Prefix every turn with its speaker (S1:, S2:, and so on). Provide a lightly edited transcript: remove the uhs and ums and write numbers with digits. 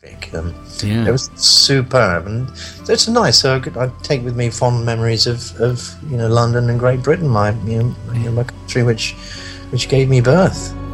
S1: It was superb, and it's nice. So I take with me fond memories of London and Great Britain, my country, which gave me birth.